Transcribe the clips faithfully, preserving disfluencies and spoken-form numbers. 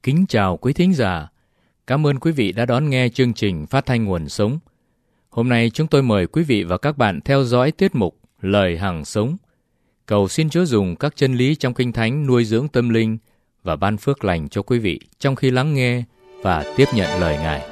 Kính chào quý thính giả. Cảm ơn quý vị đã đón nghe chương trình Phát thanh Nguồn Sống. Hôm nay chúng tôi mời quý vị và các bạn theo dõi tiết mục Lời Hằng Sống. Cầu xin Chúa dùng các chân lý trong Kinh Thánh nuôi dưỡng tâm linh và ban phước lành cho quý vị trong khi lắng nghe và tiếp nhận lời Ngài.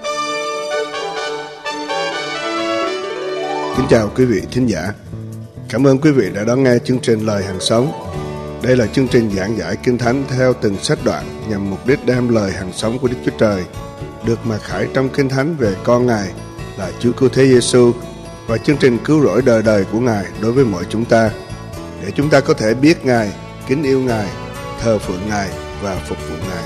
Kính chào quý vị thính giả. Cảm ơn quý vị đã đón nghe chương trình Lời Hằng Sống. Đây là chương trình giảng giải Kinh Thánh theo từng sách đoạn nhằm mục đích đem lời hằng sống của Đức Chúa Trời được mặc khải trong Kinh Thánh về con Ngài là Chúa Cứu Thế Giêsu và chương trình cứu rỗi đời đời của Ngài đối với mọi chúng ta, để chúng ta có thể biết Ngài, kính yêu Ngài, thờ phượng Ngài và phục vụ Ngài.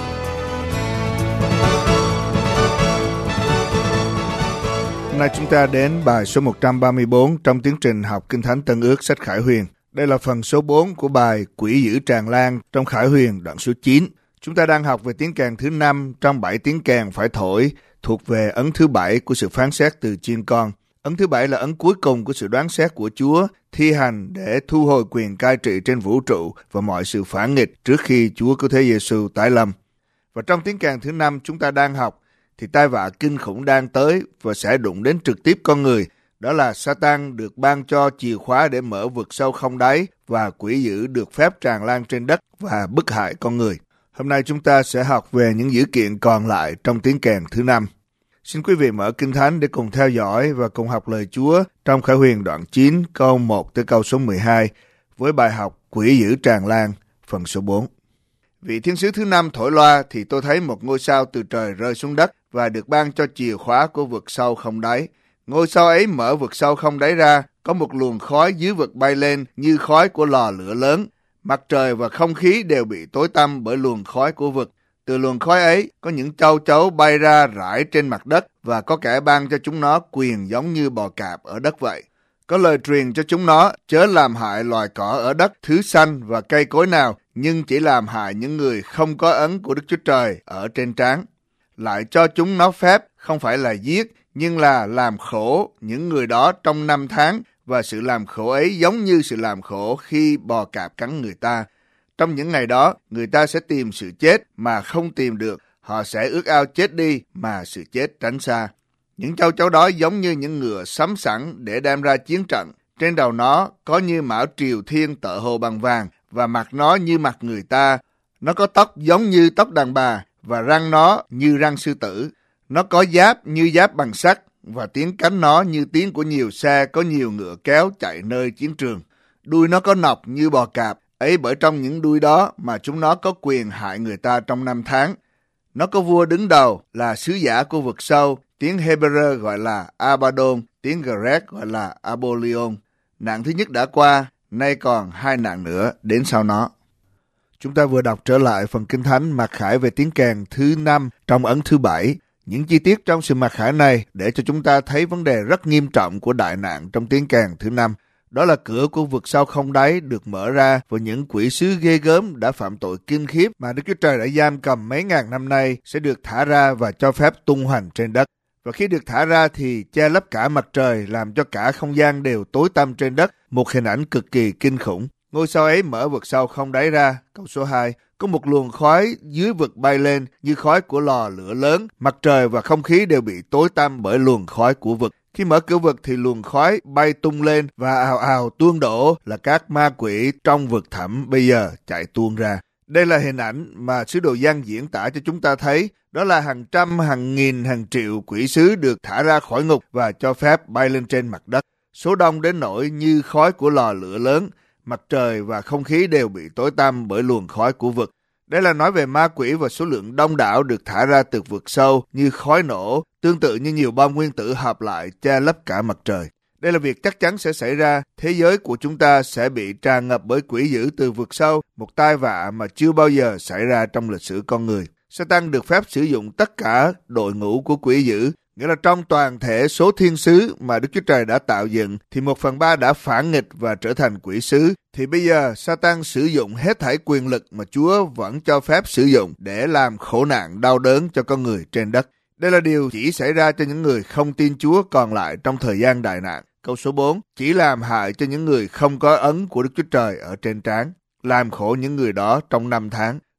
Hôm nay chúng ta đến bài số một trăm ba mươi tư trong tiến trình học Kinh Thánh Tân Ước sách Khải Huyền. Đây là phần số bốn của bài Quỷ dữ tràn lan trong Khải Huyền đoạn số chín. Chúng ta đang học về tiếng kèn thứ năm trong bảy tiếng kèn phải thổi thuộc về ấn thứ bảy của sự phán xét từ chiên con. Ấn thứ bảy là ấn cuối cùng của sự đoán xét của Chúa thi hành để thu hồi quyền cai trị trên vũ trụ và mọi sự phản nghịch trước khi Chúa Cứu Thế Giêsu tái lâm. Và trong tiếng kèn thứ năm chúng ta đang học thì tai vạ kinh khủng đang tới và sẽ đụng đến trực tiếp con người. Đó là Sa-tan được ban cho chìa khóa để mở vực sâu không đáy và quỷ dữ được phép tràn lan trên đất và bức hại con người. Hôm nay chúng ta sẽ học về những dữ kiện còn lại trong tiếng kèn thứ năm. Xin quý vị mở Kinh Thánh để cùng theo dõi và cùng học lời Chúa trong Khải Huyền đoạn chín câu một tới câu số mười hai với bài học Quỷ dữ tràn lan phần số bốn. Vị thiên sứ thứ năm thổi loa thì tôi thấy một ngôi sao từ trời rơi xuống đất và được ban cho chìa khóa của vực sâu không đáy. Ngôi sao ấy mở vực sâu không đáy ra, có một luồng khói dưới vực bay lên như khói của lò lửa lớn. Mặt trời và không khí đều bị tối tăm bởi luồng khói của vực. Từ luồng khói ấy có những châu chấu bay ra rải trên mặt đất và có kẻ ban cho chúng nó quyền giống như bò cạp ở đất vậy. Có lời truyền cho chúng nó chớ làm hại loài cỏ ở đất, thứ xanh và cây cối nào, nhưng chỉ làm hại những người không có ấn của Đức Chúa Trời ở trên trán. Lại cho chúng nó phép không phải là giết, nhưng là làm khổ những người đó trong năm tháng, và sự làm khổ ấy giống như sự làm khổ khi bò cạp cắn người ta. Trong những ngày đó, người ta sẽ tìm sự chết mà không tìm được, họ sẽ ước ao chết đi mà sự chết tránh xa. Những châu chấu đó giống như những ngựa sắm sẵn để đem ra chiến trận. Trên đầu nó có như mão triều thiên tợ hồ bằng vàng, và mặt nó như mặt người ta. Nó có tóc giống như tóc đàn bà, và răng nó như răng sư tử. Nó có giáp như giáp bằng sắt, và tiếng cánh nó như tiếng của nhiều xe có nhiều ngựa kéo chạy nơi chiến trường. Đuôi nó có nọc như bò cạp, ấy bởi trong những đuôi đó mà chúng nó có quyền hại người ta trong năm tháng. Nó có vua đứng đầu là sứ giả của vực sâu, tiếng Hebrew gọi là Abaddon, tiếng Grec gọi là Apollyon. Nạn thứ nhất đã qua, nay còn hai nạn nữa đến sau nó. Chúng ta vừa đọc trở lại phần Kinh Thánh mặc khải về tiếng kèn thứ năm trong ấn thứ bảy. Những chi tiết trong sự mặc khải này để cho chúng ta thấy vấn đề rất nghiêm trọng của đại nạn trong tiếng kèn thứ năm. Đó là cửa của vực sâu không đáy được mở ra và những quỷ sứ ghê gớm đã phạm tội kinh khiếp mà Đức Chúa Trời đã giam cầm mấy ngàn năm nay sẽ được thả ra và cho phép tung hoành trên đất. Và khi được thả ra thì che lấp cả mặt trời, làm cho cả không gian đều tối tăm trên đất, một hình ảnh cực kỳ kinh khủng. Ngôi sao ấy mở vực sâu không đáy ra, câu số hai, có một luồng khói dưới vực bay lên như khói của lò lửa lớn, mặt trời và không khí đều bị tối tăm bởi luồng khói của vực. Khi mở cửa vực thì luồng khói bay tung lên và ào ào tuôn đổ là các ma quỷ trong vực thẳm bây giờ chạy tuôn ra. Đây là hình ảnh mà sứ đồ Giăng diễn tả cho chúng ta thấy, đó là hàng trăm, hàng nghìn, hàng triệu quỷ sứ được thả ra khỏi ngục và cho phép bay lên trên mặt đất. Số đông đến nỗi như khói của lò lửa lớn, mặt trời và không khí đều bị tối tăm bởi luồng khói của vực. Đây là nói về ma quỷ và số lượng đông đảo được thả ra từ vực sâu như khói nổ, tương tự như nhiều bom nguyên tử hợp lại che lấp cả mặt trời. Đây là việc chắc chắn sẽ xảy ra. Thế giới của chúng ta sẽ bị tràn ngập bởi quỷ dữ từ vực sâu, một tai vạ mà chưa bao giờ xảy ra trong lịch sử con người. Sa-tan được phép sử dụng tất cả đội ngũ của quỷ dữ, nghĩa là trong toàn thể số thiên sứ mà Đức Chúa Trời đã tạo dựng thì một phần ba đã phản nghịch và trở thành quỷ sứ. Thì bây giờ Sa-tan sử dụng hết thảy quyền lực mà Chúa vẫn cho phép sử dụng để làm khổ nạn đau đớn cho con người trên đất. Đây là điều chỉ xảy ra cho những người không tin Chúa còn lại trong thời gian đại nạn. Câu số bốn, chỉ làm hại cho những người không có ấn của Đức Chúa Trời ở trên trán, làm khổ những người đó trong năm tháng.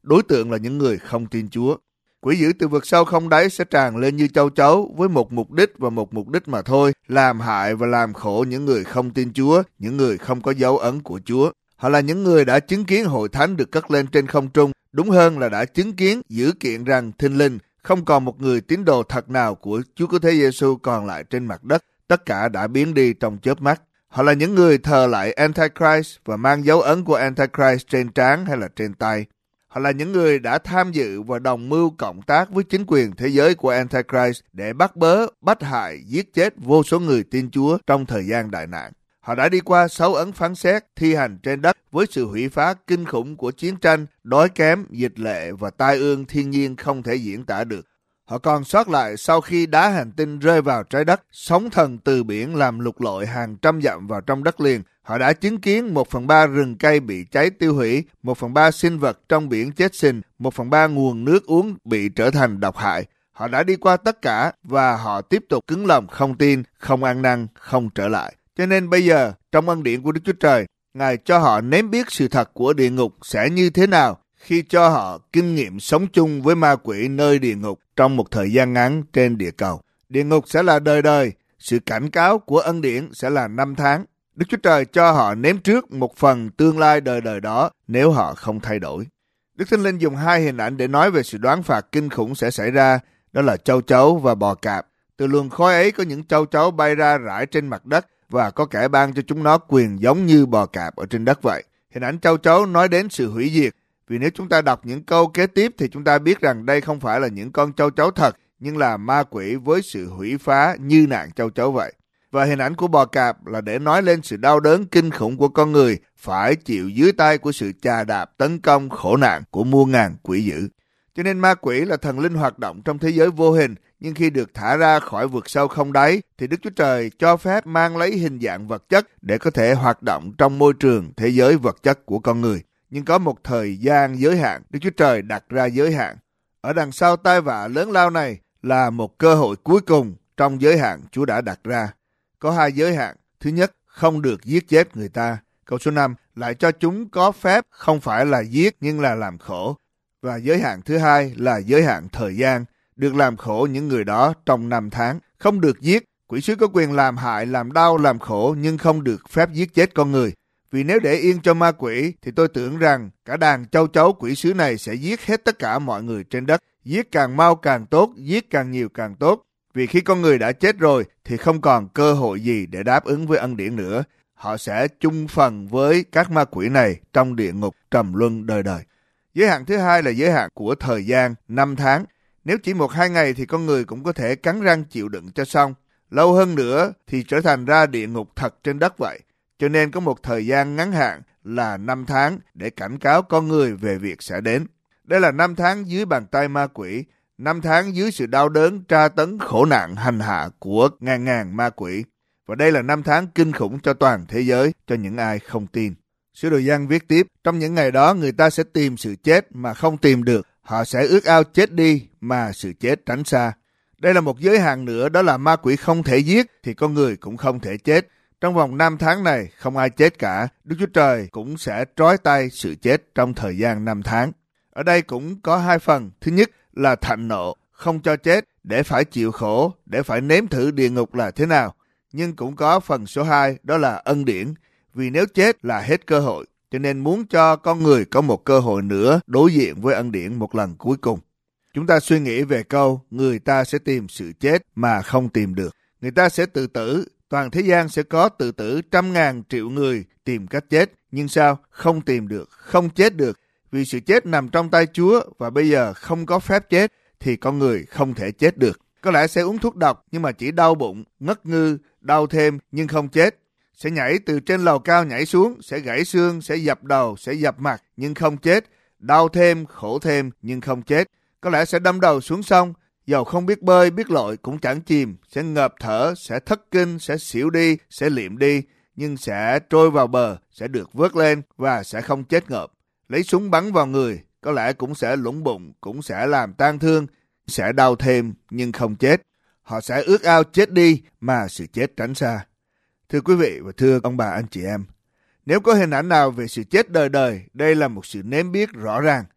đối tượng là những người không tin Chúa. Quỷ dữ từ vực sâu không đáy sẽ tràn lên như châu chấu với một mục đích và một mục đích mà thôi, làm hại và làm khổ những người không tin Chúa, những người không có dấu ấn của Chúa. Họ là những người đã chứng kiến hội thánh được cất lên trên không trung, đúng hơn là đã chứng kiến dữ kiện rằng thinh linh không còn một người tín đồ thật nào của Chúa Cứu Thế Giêsu còn lại trên mặt đất, tất cả đã biến đi trong chớp mắt. Họ là những người thờ lại Antichrist và mang dấu ấn của Antichrist trên trán hay là trên tay. Họ là những người đã tham dự và đồng mưu cộng tác với chính quyền thế giới của Antichrist để bắt bớ, bắt hại, giết chết vô số người tin Chúa trong thời gian đại nạn. Họ đã đi qua sáu ấn phán xét, thi hành trên đất với sự hủy phá kinh khủng của chiến tranh, đói kém, dịch lệ và tai ương thiên nhiên không thể diễn tả được. Họ còn sót lại sau khi đá hành tinh rơi vào trái đất, sóng thần từ biển làm lục lội hàng trăm dặm vào trong đất liền. Họ đã chứng kiến một phần ba rừng cây bị cháy tiêu hủy, một phần ba sinh vật trong biển chết sình, một phần ba nguồn nước uống bị trở thành độc hại. Họ đã đi qua tất cả và họ tiếp tục cứng lòng không tin, không ăn năn, không trở lại. Cho nên bây giờ, trong ân điển của Đức Chúa Trời, Ngài cho họ nếm biết sự thật của địa ngục sẽ như thế nào khi cho họ kinh nghiệm sống chung với ma quỷ nơi địa ngục trong một thời gian ngắn trên địa cầu. Địa ngục sẽ là đời đời, sự cảnh cáo của ân điển sẽ là năm tháng. Đức Chúa Trời cho họ nếm trước một phần tương lai đời đời đó nếu họ không thay đổi. Đức Thánh Linh dùng hai hình ảnh để nói về sự đoán phạt kinh khủng sẽ xảy ra, đó là châu chấu và bò cạp. Từ luồng khói ấy có những châu chấu bay ra rải trên mặt đất và có kẻ ban cho chúng nó quyền giống như bò cạp ở trên đất vậy. Hình ảnh châu chấu nói đến sự hủy diệt. Vì nếu chúng ta đọc những câu kế tiếp thì chúng ta biết rằng đây không phải là những con châu chấu thật, nhưng là ma quỷ với sự hủy phá như nạn châu chấu vậy. Và hình ảnh của bò cạp là để nói lên sự đau đớn kinh khủng của con người phải chịu dưới tay của sự chà đạp tấn công khổ nạn của muôn ngàn quỷ dữ. Cho nên ma quỷ là thần linh hoạt động trong thế giới vô hình, nhưng khi được thả ra khỏi vực sâu không đáy thì Đức Chúa Trời cho phép mang lấy hình dạng vật chất để có thể hoạt động trong môi trường thế giới vật chất của con người. Nhưng có một thời gian giới hạn, Đức Chúa Trời đặt ra giới hạn. Ở đằng sau tai vạ lớn lao này là một cơ hội cuối cùng trong giới hạn Chúa đã đặt ra. Có hai giới hạn. Thứ nhất, không được giết chết người ta. Câu số năm, lại cho chúng có phép không phải là giết nhưng là làm khổ. Và giới hạn thứ hai là giới hạn thời gian, được làm khổ những người đó trong năm tháng. Không được giết, quỷ sứ có quyền làm hại, làm đau, làm khổ nhưng không được phép giết chết con người. Vì nếu để yên cho ma quỷ thì tôi tưởng rằng cả đàn châu chấu quỷ sứ này sẽ giết hết tất cả mọi người trên đất. Giết càng mau càng tốt, giết càng nhiều càng tốt. Vì khi con người đã chết rồi thì không còn cơ hội gì để đáp ứng với ân điển nữa. Họ sẽ chung phần với các ma quỷ này trong địa ngục trầm luân đời đời. Giới hạn thứ hai là giới hạn của thời gian, năm tháng. Nếu chỉ một hai ngày thì con người cũng có thể cắn răng chịu đựng cho xong. Lâu hơn nữa thì trở thành ra địa ngục thật trên đất vậy. Cho nên có một thời gian ngắn hạn là năm tháng để cảnh cáo con người về việc sẽ đến. Đây là năm tháng dưới bàn tay ma quỷ, năm tháng dưới sự đau đớn, tra tấn, khổ nạn, hành hạ của ngàn ngàn ma quỷ. Và đây là năm tháng kinh khủng cho toàn thế giới, cho những ai không tin. Sứ đồ Giăng viết tiếp, trong những ngày đó người ta sẽ tìm sự chết mà không tìm được. Họ sẽ ước ao chết đi mà sự chết tránh xa. Đây là một giới hạn nữa, đó là ma quỷ không thể giết thì con người cũng không thể chết. Trong vòng năm tháng này không ai chết cả, Đức Chúa Trời cũng sẽ trói tay sự chết trong thời gian năm tháng. Ở đây cũng có hai phần. Thứ nhất là thạnh nộ, không cho chết, để phải chịu khổ, để phải nếm thử địa ngục là thế nào. Nhưng cũng có phần số hai, đó là ân điển. Vì nếu chết là hết cơ hội, cho nên muốn cho con người có một cơ hội nữa đối diện với ân điển một lần cuối cùng. Chúng ta suy nghĩ về câu, người ta sẽ tìm sự chết mà không tìm được. Người ta sẽ tự tử. Toàn thế gian sẽ có tự tử trăm ngàn triệu người tìm cách chết. Nhưng sao? Không tìm được, không chết được. Vì sự chết nằm trong tay Chúa và bây giờ không có phép chết thì con người không thể chết được. Có lẽ sẽ uống thuốc độc nhưng mà chỉ đau bụng, ngất ngư, đau thêm nhưng không chết. Sẽ nhảy từ trên lầu cao nhảy xuống, sẽ gãy xương, sẽ dập đầu, sẽ dập mặt nhưng không chết. Đau thêm, khổ thêm nhưng không chết. Có lẽ sẽ đâm đầu xuống sông, dầu không biết bơi, biết lội cũng chẳng chìm, sẽ ngợp thở, sẽ thất kinh, sẽ xỉu đi, sẽ liệm đi, nhưng sẽ trôi vào bờ, sẽ được vớt lên và sẽ không chết ngợp. Lấy súng bắn vào người, có lẽ cũng sẽ lủng bụng, cũng sẽ làm tang thương, sẽ đau thêm nhưng không chết. Họ sẽ ước ao chết đi mà sự chết tránh xa. Thưa quý vị và thưa ông bà anh chị em, nếu có hình ảnh nào về sự chết đời đời, đây là một sự nếm biết rõ ràng.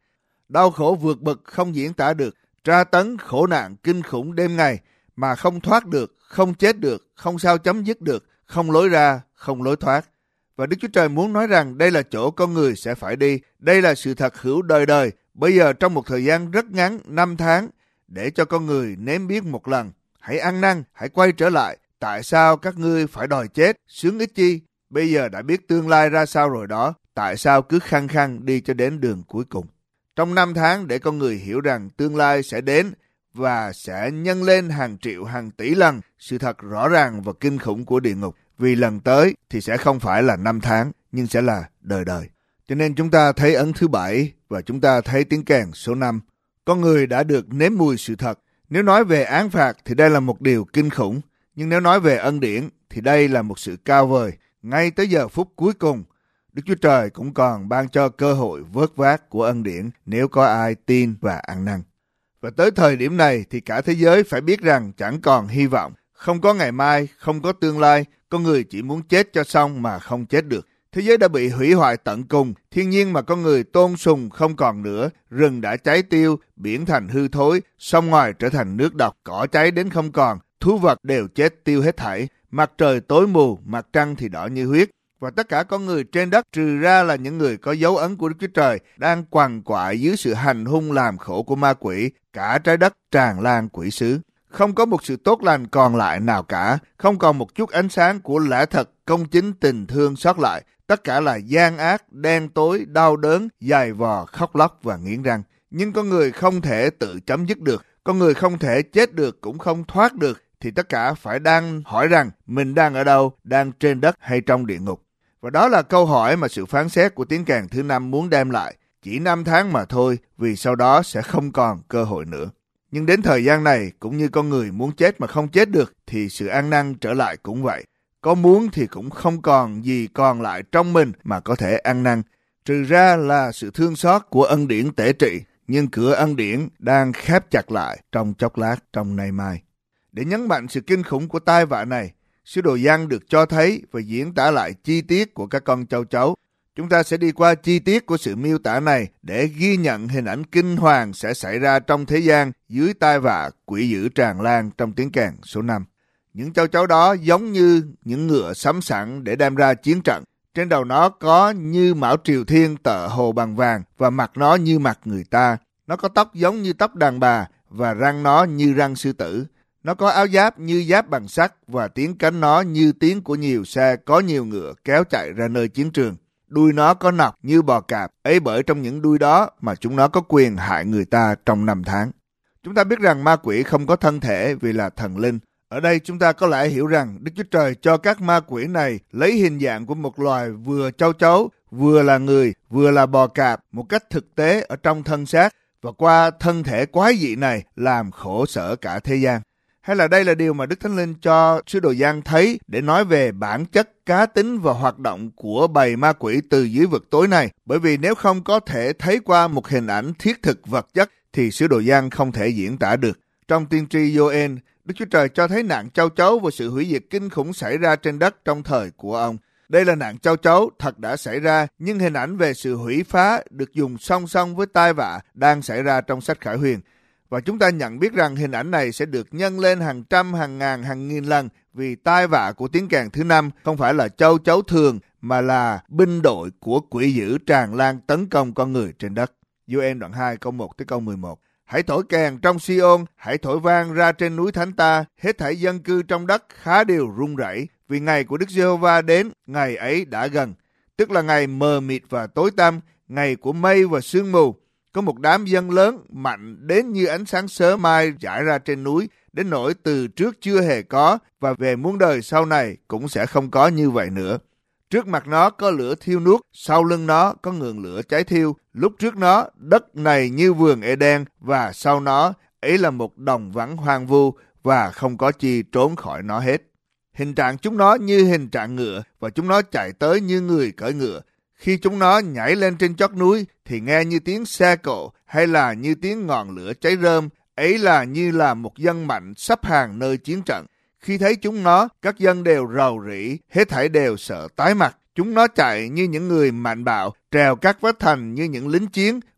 đau khổ vượt bậc không diễn tả được, tra tấn khổ nạn kinh khủng đêm ngày mà không thoát được, không chết được, không sao chấm dứt được, không lối ra, không lối thoát. Và Đức Chúa Trời muốn nói rằng đây là chỗ con người sẽ phải đi, đây là sự thật hữu đời đời, bây giờ trong một thời gian rất ngắn, năm tháng, để cho con người nếm biết một lần. Hãy ăn năn, hãy quay trở lại. Tại sao các ngươi phải đòi chết, sướng ích chi? Bây giờ đã biết tương lai ra sao rồi đó, tại sao cứ khăng khăng đi cho đến đường cuối cùng? Trong năm tháng để con người hiểu rằng tương lai sẽ đến và sẽ nhân lên hàng triệu, hàng tỷ lần sự thật rõ ràng và kinh khủng của địa ngục. Vì lần tới thì sẽ không phải là năm tháng, nhưng sẽ là đời đời. Cho nên chúng ta thấy ấn thứ bảy và chúng ta thấy tiếng kèn số năm. Con người đã được nếm mùi sự thật. Nếu nói về án phạt thì đây là một điều kinh khủng. Nhưng nếu nói về ân điển thì đây là một sự cao vời. Ngay tới giờ phút cuối cùng, Đức Chúa Trời cũng còn ban cho cơ hội vớt vát của ân điển nếu có ai tin và ăn năn. Và tới thời điểm này thì cả thế giới phải biết rằng chẳng còn hy vọng. Không có ngày mai, không có tương lai, con người chỉ muốn chết cho xong mà không chết được. Thế giới đã bị hủy hoại tận cùng, thiên nhiên mà con người tôn sùng không còn nữa, rừng đã cháy tiêu, biển thành hư thối, sông ngoài trở thành nước độc, cỏ cháy đến không còn, thú vật đều chết tiêu hết thảy, mặt trời tối mù, mặt trăng thì đỏ như huyết. Và tất cả con người trên đất trừ ra là những người có dấu ấn của Đức Chúa Trời đang quằn quại dưới sự hành hung làm khổ của ma quỷ, cả trái đất tràn lan quỷ sứ. Không có một sự tốt lành còn lại nào cả, không còn một chút ánh sáng của lẽ thật, công chính, tình thương sót lại. Tất cả là gian ác, đen tối, đau đớn, dày vò, khóc lóc và nghiến răng. Nhưng con người không thể tự chấm dứt được, con người không thể chết được cũng không thoát được, thì tất cả phải đang hỏi rằng mình đang ở đâu, đang trên đất hay trong địa ngục. Và đó là câu hỏi mà sự phán xét của tiếng kèn thứ năm muốn đem lại. Chỉ năm tháng mà thôi, vì sau đó sẽ không còn cơ hội nữa. Nhưng đến thời gian này, cũng như con người muốn chết mà không chết được, thì sự ăn năn trở lại cũng vậy. Có muốn thì cũng không còn gì còn lại trong mình mà có thể ăn năn. Trừ ra là sự thương xót của ân điển tể trị, nhưng cửa ân điển đang khép chặt lại trong chốc lát, trong nay mai. Để nhấn mạnh sự kinh khủng của tai vạ này, sứ đồ Giăng được cho thấy và diễn tả lại chi tiết của các con châu chấu. Chúng ta sẽ đi qua chi tiết của sự miêu tả này để ghi nhận hình ảnh kinh hoàng sẽ xảy ra trong thế gian dưới tai vạ quỷ dữ tràn lan trong tiếng kèn số năm. Những châu chấu đó giống như những ngựa sắm sẵn để đem ra chiến trận. Trên đầu nó có như mão triều thiên tợ hồ bằng vàng và mặt nó như mặt người ta. Nó có tóc giống như tóc đàn bà và răng nó như răng sư tử. Nó có áo giáp như giáp bằng sắt và tiếng cánh nó như tiếng của nhiều xe có nhiều ngựa kéo chạy ra nơi chiến trường. Đuôi nó có nọc như bò cạp, ấy bởi trong những đuôi đó mà chúng nó có quyền hại người ta trong năm tháng. Chúng ta biết rằng ma quỷ không có thân thể vì là thần linh. Ở đây chúng ta có lẽ hiểu rằng Đức Chúa Trời cho các ma quỷ này lấy hình dạng của một loài vừa châu chấu, vừa là người, vừa là bò cạp một cách thực tế ở trong thân xác và qua thân thể quái dị này làm khổ sở cả thế gian. Hay là đây là điều mà Đức Thánh Linh cho sứ đồ Giăng thấy để nói về bản chất, cá tính và hoạt động của bầy ma quỷ từ dưới vực tối này. Bởi vì nếu không có thể thấy qua một hình ảnh thiết thực vật chất thì sứ đồ Giăng không thể diễn tả được. Trong tiên tri Gioan, Đức Chúa Trời cho thấy nạn châu chấu và sự hủy diệt kinh khủng xảy ra trên đất trong thời của ông. Đây là nạn châu chấu thật đã xảy ra, nhưng hình ảnh về sự hủy phá được dùng song song với tai vạ đang xảy ra trong sách Khải Huyền. Và chúng ta nhận biết rằng hình ảnh này sẽ được nhân lên hàng trăm, hàng ngàn, hàng nghìn lần vì tai vạ của tiếng kèn thứ năm không phải là châu chấu thường mà là binh đội của quỷ dữ tràn lan tấn công con người trên đất. Gioan đoạn hai câu một tới câu mười một. Hãy thổi kèn trong Si-ôn, hãy thổi vang ra trên núi thánh ta, hết thảy dân cư trong đất khá đều run rẩy, vì ngày của Đức Giê-hô-va đến, ngày ấy đã gần, tức là ngày mờ mịt và tối tăm, ngày của mây và sương mù. Có một đám dân lớn mạnh đến như ánh sáng sớm mai rải ra trên núi, đến nỗi từ trước chưa hề có và về muôn đời sau này cũng sẽ không có như vậy nữa. Trước mặt nó có lửa thiêu nuốt, sau lưng nó có ngọn lửa cháy thiêu. Lúc trước nó, đất này như vườn Ê-đen và sau nó, ấy là một đồng vắng hoang vu và không có chi trốn khỏi nó hết. Hình trạng chúng nó như hình trạng ngựa và chúng nó chạy tới như người cưỡi ngựa. Khi chúng nó nhảy lên trên chót núi thì nghe như tiếng xe cộ hay là như tiếng ngọn lửa cháy rơm, ấy là như là một dân mạnh sắp hàng nơi chiến trận. Khi thấy chúng nó, các dân đều rầu rĩ, hết thảy đều sợ tái mặt. Chúng nó chạy như những người mạnh bạo, trèo các vách thành như những lính chiến,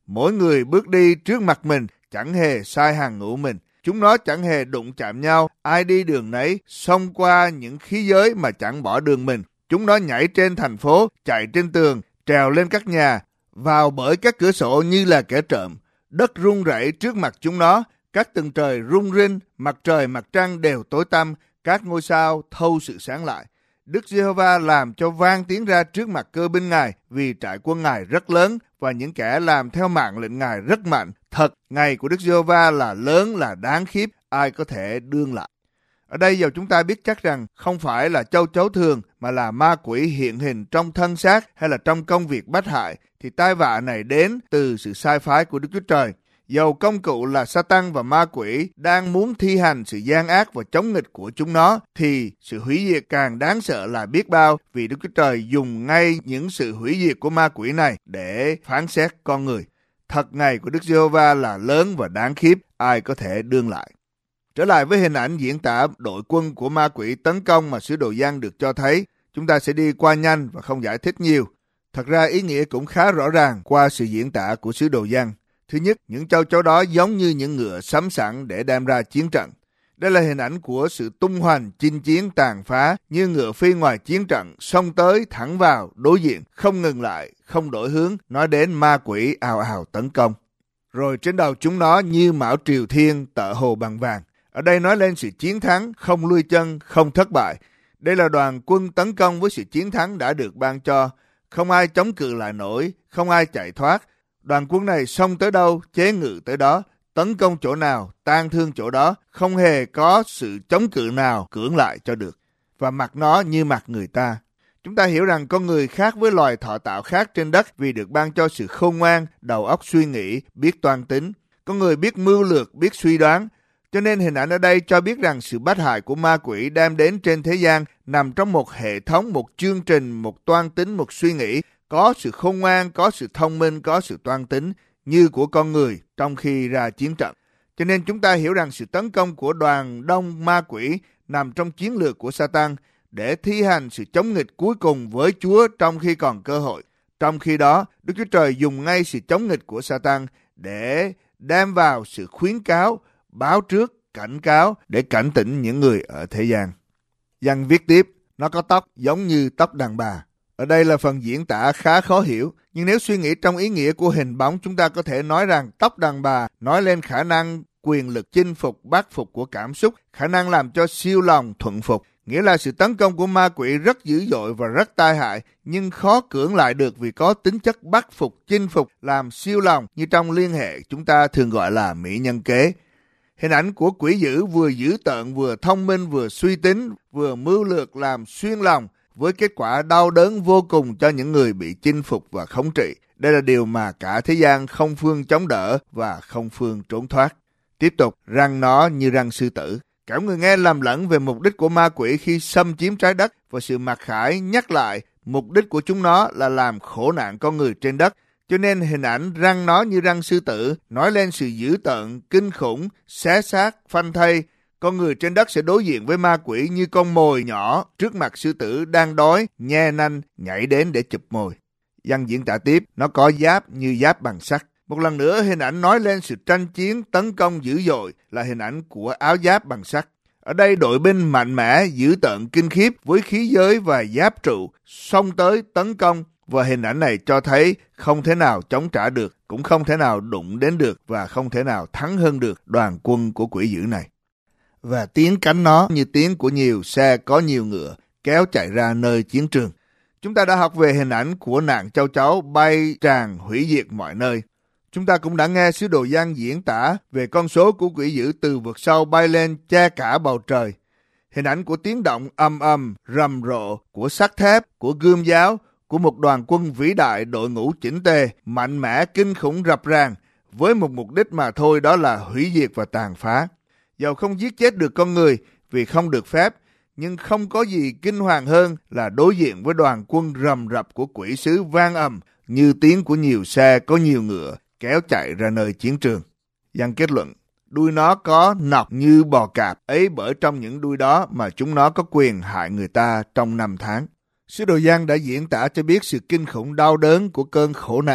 mỗi người bước đi trước mặt mình, chẳng hề sai hàng ngũ mình. Chúng nó chẳng hề đụng chạm nhau, ai đi đường nấy, xông qua những khí giới mà chẳng bỏ đường mình. Chúng nó nhảy trên thành phố, chạy trên tường, trèo lên các nhà, vào bởi các cửa sổ như là kẻ trộm. Đất rung rẩy trước mặt chúng nó, các tầng trời rung rinh, mặt trời mặt trăng đều tối tăm, các ngôi sao thâu sự sáng lại. Đức Giê-hô-va làm cho vang tiếng ra trước mặt cơ binh Ngài, vì trại quân Ngài rất lớn và những kẻ làm theo mạng lệnh Ngài rất mạnh. Thật, ngày của Đức Giê-hô-va là lớn, là đáng khiếp, ai có thể đương lại. Ở đây giờ chúng ta biết chắc rằng không phải là châu chấu thường mà là ma quỷ hiện hình trong thân xác hay là trong công việc bách hại, thì tai vạ này đến từ sự sai phái của Đức Chúa Trời. Dầu công cụ là Sa-tan và ma quỷ đang muốn thi hành sự gian ác và chống nghịch của chúng nó, thì sự hủy diệt càng đáng sợ là biết bao, vì Đức Chúa Trời dùng ngay những sự hủy diệt của ma quỷ này để phán xét con người. Thật, ngày của Đức Giê-hô-va là lớn và đáng khiếp, ai có thể đương lại. Trở lại với hình ảnh diễn tả đội quân của ma quỷ tấn công mà sứ đồ Giăng được cho thấy, chúng ta sẽ đi qua nhanh và không giải thích nhiều. Thật ra ý nghĩa cũng khá rõ ràng qua sự diễn tả của sứ đồ Giăng. Thứ nhất, những châu chấu đó giống như những ngựa sắm sẵn để đem ra chiến trận. Đây là hình ảnh của sự tung hoành, chinh chiến, tàn phá, như ngựa phi ngoài chiến trận, xông tới, thẳng vào, đối diện, không ngừng lại, không đổi hướng, nói đến ma quỷ ào ào tấn công. Rồi trên đầu chúng nó như mão triều thiên tợ hồ bằng vàng. Ở đây nói lên sự chiến thắng, không lui chân, không thất bại. Đây là đoàn quân tấn công với sự chiến thắng đã được ban cho. Không ai chống cự lại nổi, không ai chạy thoát. Đoàn quân này xông tới đâu, chế ngự tới đó, tấn công chỗ nào, tan thương chỗ đó, không hề có sự chống cự nào cưỡng lại cho được. Và mặt nó như mặt người ta. Chúng ta hiểu rằng con người khác với loài thọ tạo khác trên đất vì được ban cho sự khôn ngoan, đầu óc suy nghĩ, biết toan tính. Con người biết mưu lược, biết suy đoán. Cho nên hình ảnh ở đây cho biết rằng sự bách hại của ma quỷ đem đến trên thế gian nằm trong một hệ thống, một chương trình, một toan tính, một suy nghĩ, có sự khôn ngoan, có sự thông minh, có sự toan tính như của con người trong khi ra chiến trận. Cho nên chúng ta hiểu rằng sự tấn công của đoàn đông ma quỷ nằm trong chiến lược của Sa-tan để thi hành sự chống nghịch cuối cùng với Chúa trong khi còn cơ hội. Trong khi đó, Đức Chúa Trời dùng ngay sự chống nghịch của Sa-tan để đem vào sự khuyến cáo, báo trước, cảnh cáo để cảnh tỉnh những người ở thế gian. Giăng viết tiếp, nó có tóc giống như tóc đàn bà. Ở đây là phần diễn tả khá khó hiểu, nhưng nếu suy nghĩ trong ý nghĩa của hình bóng, chúng ta có thể nói rằng tóc đàn bà nói lên khả năng quyền lực chinh phục, bắt phục của cảm xúc, khả năng làm cho siêu lòng thuận phục. Nghĩa là sự tấn công của ma quỷ rất dữ dội và rất tai hại, nhưng khó cưỡng lại được vì có tính chất bắt phục, chinh phục, làm siêu lòng như trong liên hệ chúng ta thường gọi là mỹ nhân kế. Hình ảnh của quỷ dữ vừa dữ tợn, vừa thông minh, vừa suy tính, vừa mưu lược làm xuyên lòng, với kết quả đau đớn vô cùng cho những người bị chinh phục và khống trị. Đây là điều mà cả thế gian không phương chống đỡ và không phương trốn thoát. Tiếp tục, răng nó như răng sư tử. Cả người nghe lầm lẫn về mục đích của ma quỷ khi xâm chiếm trái đất, và sự mặc khải nhắc lại mục đích của chúng nó là làm khổ nạn con người trên đất. Cho nên hình ảnh răng nó như răng sư tử nói lên sự dữ tợn, kinh khủng, xé xác, phanh thây. Con người trên đất sẽ đối diện với ma quỷ như con mồi nhỏ trước mặt sư tử đang đói, nhe nanh, nhảy đến để chụp mồi. Giăng diễn tả tiếp, nó có giáp như giáp bằng sắt. Một lần nữa hình ảnh nói lên sự tranh chiến, tấn công dữ dội là hình ảnh của áo giáp bằng sắt. Ở đây đội binh mạnh mẽ, dữ tợn, kinh khiếp với khí giới và giáp trụ, xông tới tấn công. Và hình ảnh này cho thấy không thể nào chống trả được, cũng không thể nào đụng đến được và không thể nào thắng hơn được đoàn quân của quỷ dữ này. Và tiếng cánh nó như tiếng của nhiều xe có nhiều ngựa kéo chạy ra nơi chiến trường. Chúng ta đã học về hình ảnh của nạn châu chấu bay tràn hủy diệt mọi nơi. Chúng ta cũng đã nghe sứ đồ Giăng diễn tả về con số của quỷ dữ từ vực sâu bay lên che cả bầu trời. Hình ảnh của tiếng động ầm ầm, rầm rộ, của sắt thép, của gươm giáo, của một đoàn quân vĩ đại, đội ngũ chỉnh tề, mạnh mẽ, kinh khủng rập ràng, với một mục đích mà thôi, đó là hủy diệt và tàn phá. Dầu không giết chết được con người vì không được phép, nhưng không có gì kinh hoàng hơn là đối diện với đoàn quân rầm rập của quỷ sứ vang ầm như tiếng của nhiều xe có nhiều ngựa kéo chạy ra nơi chiến trường. Giăng kết luận, đuôi nó có nọc như bò cạp, ấy bởi trong những đuôi đó mà chúng nó có quyền hại người ta trong năm tháng. Sứ đồ Giăng đã diễn tả cho biết sự kinh khủng đau đớn của cơn khổ nạn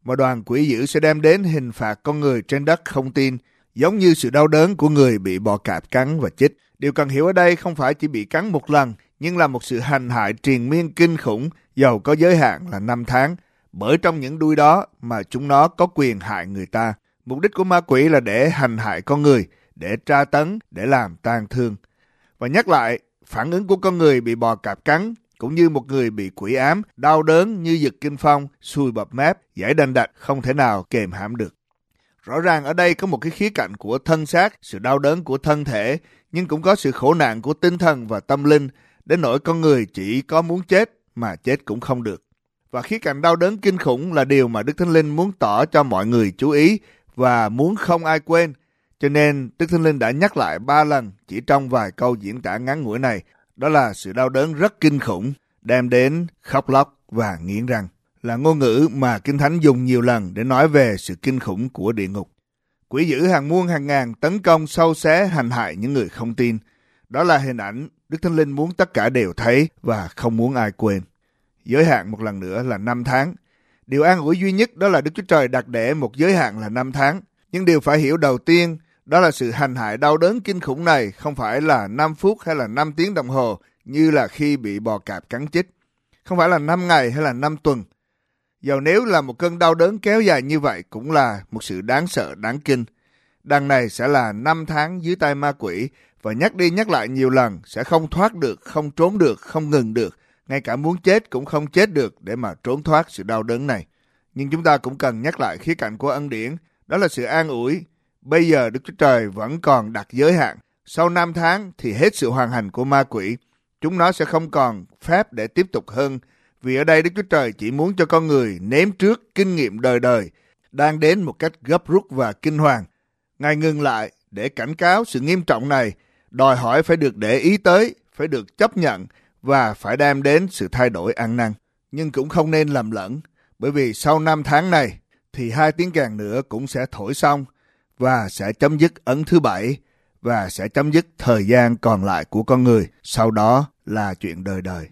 mà đoàn quỷ dữ sẽ đem đến hình phạt con người trên đất không tin, giống như sự đau đớn của người bị bò cạp cắn và chích. Điều cần hiểu ở đây không phải chỉ bị cắn một lần, nhưng là một sự hành hại triền miên kinh khủng, dầu có giới hạn là năm tháng, bởi trong những đuôi đó mà chúng nó có quyền hại người ta. Mục đích của ma quỷ là để hành hại con người, để tra tấn, để làm tang thương. Và nhắc lại, phản ứng của con người bị bò cạp cắn, cũng như một người bị quỷ ám, đau đớn như giật kinh phong, sùi bọt mép, dãy đành đạch, không thể nào kềm hãm được. Rõ ràng ở đây có một cái khía cạnh của thân xác, sự đau đớn của thân thể, nhưng cũng có sự khổ nạn của tinh thần và tâm linh, đến nỗi con người chỉ có muốn chết mà chết cũng không được. Và khía cạnh đau đớn kinh khủng là điều mà Đức Thánh Linh muốn tỏ cho mọi người chú ý và muốn không ai quên. Cho nên Đức Thánh Linh đã nhắc lại ba lần chỉ trong vài câu diễn tả ngắn ngủi này. Đó là sự đau đớn rất kinh khủng, đem đến khóc lóc và nghiến răng. Là ngôn ngữ mà Kinh Thánh dùng nhiều lần để nói về sự kinh khủng của địa ngục. Quỷ dữ hàng muôn hàng ngàn tấn công sâu xé hành hại những người không tin. Đó là hình ảnh Đức Thánh Linh muốn tất cả đều thấy và không muốn ai quên. Giới hạn một lần nữa là năm tháng. Điều an ủi duy nhất đó là Đức Chúa Trời đặt để một giới hạn là năm tháng. Nhưng điều phải hiểu đầu tiên đó là sự hành hại đau đớn kinh khủng này không phải là năm phút hay là năm tiếng đồng hồ như là khi bị bò cạp cắn chích. Không phải là năm ngày hay là năm tuần. Dầu nếu là một cơn đau đớn kéo dài như vậy cũng là một sự đáng sợ, đáng kinh. Đằng này sẽ là năm tháng dưới tay ma quỷ và nhắc đi nhắc lại nhiều lần sẽ không thoát được, không trốn được, không ngừng được. Ngay cả muốn chết cũng không chết được để mà trốn thoát sự đau đớn này. Nhưng chúng ta cũng cần nhắc lại khía cạnh của ân điển, đó là sự an ủi. Bây giờ Đức Chúa Trời vẫn còn đặt giới hạn. Sau năm tháng thì hết sự hoàn hành của ma quỷ. Chúng nó sẽ không còn phép để tiếp tục hơn. Vì ở đây Đức Chúa Trời chỉ muốn cho con người nếm trước kinh nghiệm đời đời, đang đến một cách gấp rút và kinh hoàng. Ngài ngừng lại để cảnh cáo sự nghiêm trọng này, đòi hỏi phải được để ý tới, phải được chấp nhận và phải đem đến sự thay đổi ăn năn. Nhưng cũng không nên lầm lẫn, bởi vì sau năm tháng này thì hai tiếng kèn nữa cũng sẽ thổi xong và sẽ chấm dứt ấn thứ bảy và sẽ chấm dứt thời gian còn lại của con người. Sau đó là chuyện đời đời.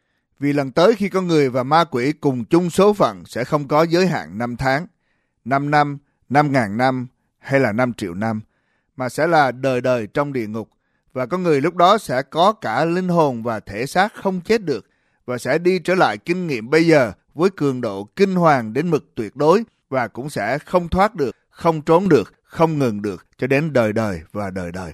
Vì lần tới khi con người và ma quỷ cùng chung số phận sẽ không có giới hạn năm tháng, năm năm, năm ngàn năm hay là năm triệu năm, mà sẽ là đời đời trong địa ngục. Và con người lúc đó sẽ có cả linh hồn và thể xác không chết được và sẽ đi trở lại kinh nghiệm bây giờ với cường độ kinh hoàng đến mực tuyệt đối và cũng sẽ không thoát được, không trốn được, không ngừng được cho đến đời đời và đời đời.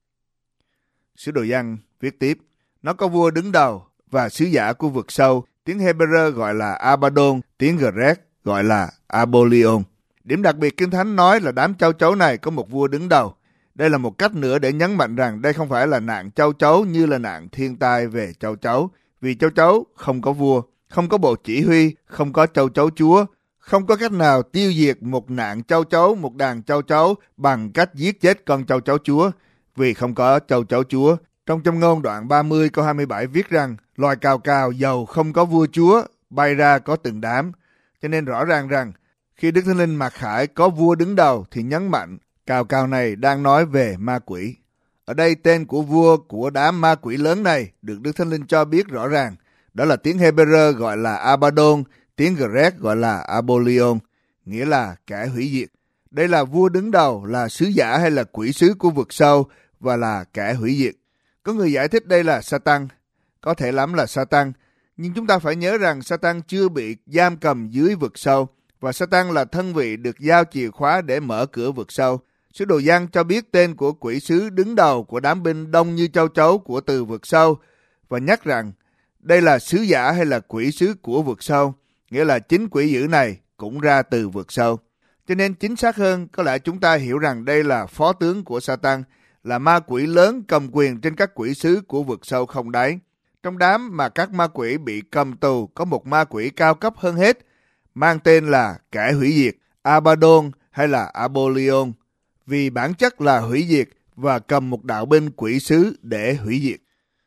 Sứ đồ Giăng viết tiếp, nó có vua đứng đầu và sứ giả của vực sâu, tiếng Hebrew gọi là Abaddon, tiếng Grecc gọi là Apollyon. Điểm đặc biệt Kinh Thánh nói là đám châu chấu này có một vua đứng đầu. Đây là một cách nữa để nhấn mạnh rằng đây không phải là nạn châu chấu như là nạn thiên tai về châu chấu. Vì châu chấu không có vua, không có bộ chỉ huy, không có châu chấu chúa. Không có cách nào tiêu diệt một nạn châu chấu, một đàn châu chấu bằng cách giết chết con châu chấu chúa. Vì không có châu chấu chúa. Trong Châm Ngôn đoạn ba mươi câu hai mươi bảy viết rằng loài cào cào dầu không có vua chúa, bay ra có từng đám. Cho nên rõ ràng rằng khi Đức Thánh Linh mặc khải có vua đứng đầu thì nhấn mạnh cào cào này đang nói về ma quỷ. Ở đây tên của vua của đám ma quỷ lớn này được Đức Thánh Linh cho biết rõ ràng. Đó là tiếng Hebrew gọi là Abaddon, tiếng Grecc gọi là Apollyon, nghĩa là kẻ hủy diệt. Đây là vua đứng đầu, là sứ giả hay là quỷ sứ của vực sâu và là kẻ hủy diệt. Có người giải thích đây là Satan. Có thể lắm là Satan, nhưng chúng ta phải nhớ rằng Satan chưa bị giam cầm dưới vực sâu và Satan là thân vị được giao chìa khóa để mở cửa vực sâu. Sứ đồ Giăng cho biết tên của quỷ sứ đứng đầu của đám binh đông như châu chấu của từ vực sâu và nhắc rằng đây là sứ giả hay là quỷ sứ của vực sâu, nghĩa là chính quỷ dữ này cũng ra từ vực sâu. Cho nên chính xác hơn, có lẽ chúng ta hiểu rằng đây là phó tướng của Satan, là ma quỷ lớn cầm quyền trên các quỷ sứ của vực sâu không đáy. Trong đám mà các ma quỷ bị cầm tù có một ma quỷ cao cấp hơn hết, mang tên là kẻ hủy diệt, Abaddon hay là Apollyon, vì bản chất là hủy diệt và cầm một đạo binh quỷ sứ để hủy diệt.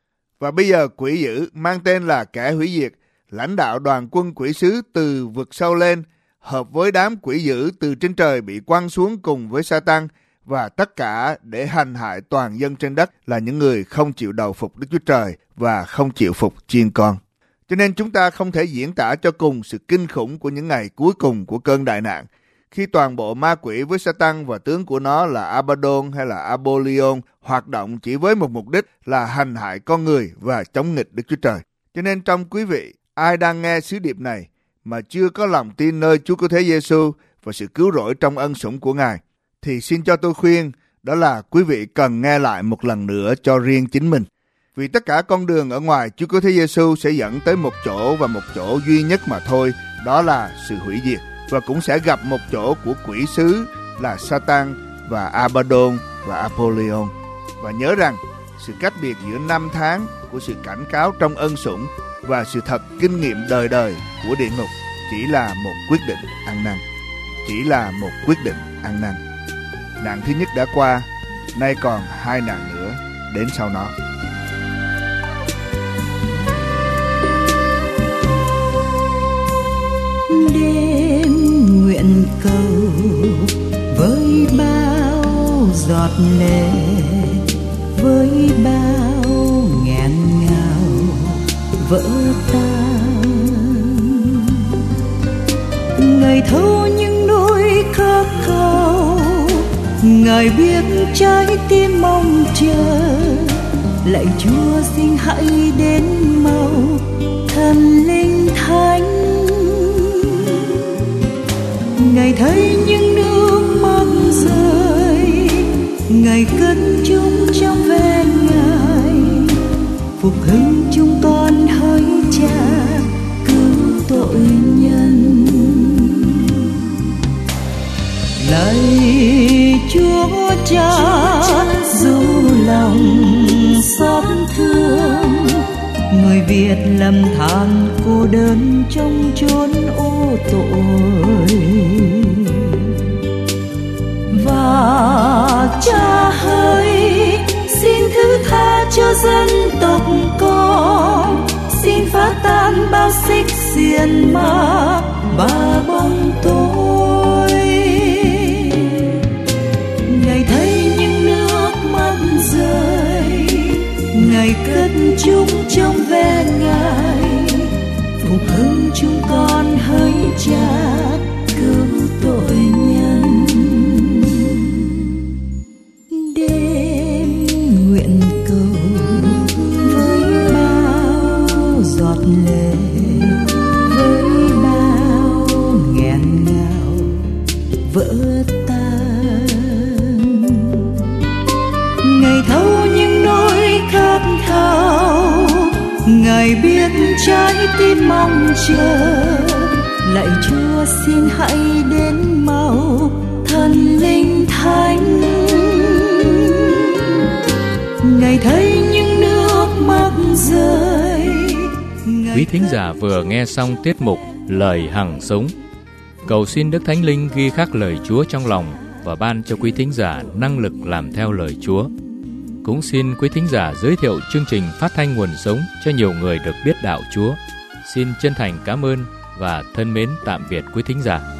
Và bây giờ quỷ dữ mang tên là kẻ hủy diệt, lãnh đạo đoàn quân quỷ sứ từ vực sâu lên, hợp với đám quỷ dữ từ trên trời bị quăng xuống cùng với Satan và tất cả để hành hại toàn dân trên đất là những người không chịu đầu phục Đức Chúa Trời và không chịu phục chiên con. Cho nên chúng ta không thể diễn tả cho cùng sự kinh khủng của những ngày cuối cùng của cơn đại nạn, khi toàn bộ ma quỷ với Satan và tướng của nó là Abaddon hay là Apollyon hoạt động chỉ với một mục đích là hành hại con người và chống nghịch Đức Chúa Trời. Cho nên trong quý vị, ai đang nghe sứ điệp này mà chưa có lòng tin nơi Chúa Cứu Thế Giêsu và sự cứu rỗi trong ân sủng của Ngài, thì xin cho tôi khuyên, đó là quý vị cần nghe lại một lần nữa cho riêng chính mình. Vì tất cả con đường ở ngoài Chúa Cứu Thế Giêsu sẽ dẫn tới một chỗ và một chỗ duy nhất mà thôi, đó là sự hủy diệt, và cũng sẽ gặp một chỗ của quỷ sứ là Satan và Abaddon và Apollyon. Và nhớ rằng, sự cách biệt giữa năm tháng của sự cảnh cáo trong ân sủng và sự thật kinh nghiệm đời đời của địa ngục chỉ là một quyết định ăn năn. Chỉ là một quyết định ăn năn. Nạn thứ nhất đã qua, nay còn hai nạn nữa đến sau nó. Đêm nguyện cầu với bao giọt lệ, với bao nghẹn ngào vỡ tan. Ngài thấu những nỗi khát khao, Ngài biết trái tim mong chờ. Lạy Chúa xin hãy đến mau, thần linh thánh. Ngài thấy những nước mắt rơi, Ngài cất chúng trong ven Ngài, phục hưng chúng con hỡi Cha cứu tội nhân. Lạy Chúa Cha dù lòng xót thương, người Việt lầm than cô đơn trong chốn ô tội. Và Cha hỡi, xin thứ tha cho dân tộc con, xin phá tan bao xích xiên ma và bóng tối. Ngài thấy những nước mắt rơi, Ngài cất chúng trong ve Ngài, phục hưng chúng con hỡi Cha cứu tội nhân. Đêm nguyện cầu với bao giọt lệ, với bao nghẹn ngào vỡ tan. Ngài thấu những nỗi khát khao, Ngài biết trái tim mong chờ. Lạy Chúa xin hãy đến mau, thần linh thánh. Ngài thấy những nước mắt rơi. Quý thính giả vừa nghe xong tiết mục Lời Hằng Sống. Cầu xin Đức Thánh Linh ghi khắc lời Chúa trong lòng và ban cho quý thính giả năng lực làm theo lời Chúa. Cũng xin quý thính giả giới thiệu chương trình Phát thanh Nguồn Sống cho nhiều người được biết đạo Chúa. Xin chân thành cảm ơn và thân mến tạm biệt quý thính giả.